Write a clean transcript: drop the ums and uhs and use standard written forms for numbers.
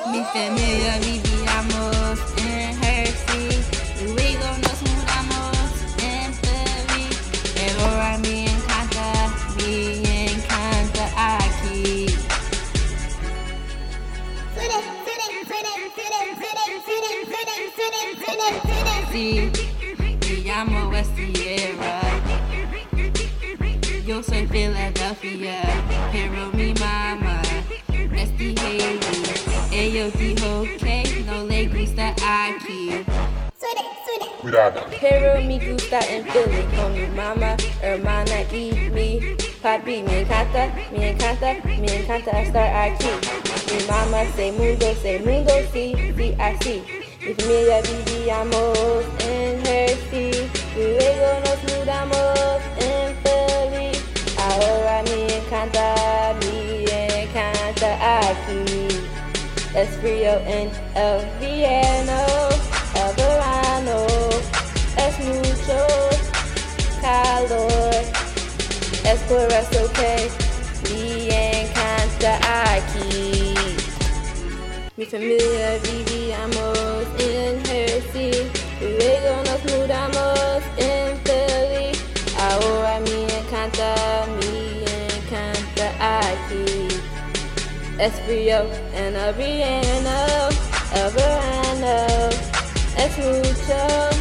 Mi familia vivíamos en Hershey, luego nos mudamos en Philly, pero a mí me encanta aquí. Sí, me llamo West Sierra, yo soy Philadelphia, pero mi mamá es de Hailey. Ella dijo que no le gusta aquí. Cuidado. Pero me gusta en Philly con mi mamá, hermana y mi papi. Me encanta estar aquí. Mi mamá se mudó, sí, así. Mi familia vivíamos en Hershey, luego nos mudamos en Philly. Ahora me encanta aquí. Es frío en el verano, es mucho calor, es por eso que me encanta aquí. Mi familia vivíamos en Hershey, luego nos mudamos en Philly. Ahora me encanta aquí. Es frío en el verano, es mucho